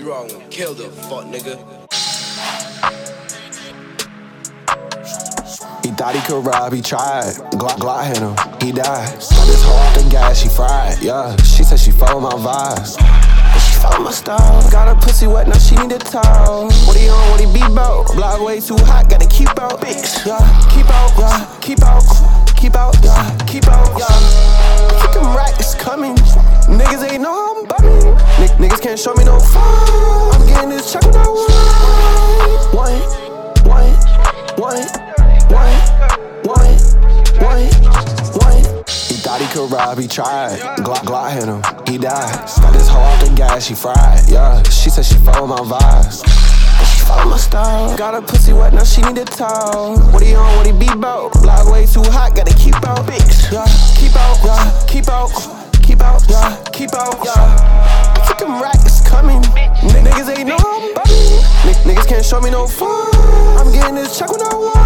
wrong, kill the fuck nigga. He thought he could rob, he tried. Glock hit him, he died. Got this hoe off the gas, she fried. Yeah, she said she follow my vibes. She follow my style. Got her pussy wet, now she need a towel. What he on, what he be bout? Block way too hot, gotta keep out. Bitch, yeah, keep out, yeah, keep out. Keep out, yeah, keep out, yeah. Keep them racks coming. Niggas ain't know how I'm bumming. Niggas can't show me no fun. I'm getting this check without one. He thought he could rob, he tried. Glock hit him, he died. Got this hoe off the gas, she fried. Yeah, she said she follow my vibes. She follow my style. Got her pussy wet, now she need a towel. What he on, what he be bout? Block way too hot, gotta keep out. Bitch, yeah, keep out, yeah, keep out. Keep out, yeah, keep out, yeah. Keep them racks coming. Niggas ain't know how I'm bumming. Niggas can't show me no fun. I'm getting this check without one.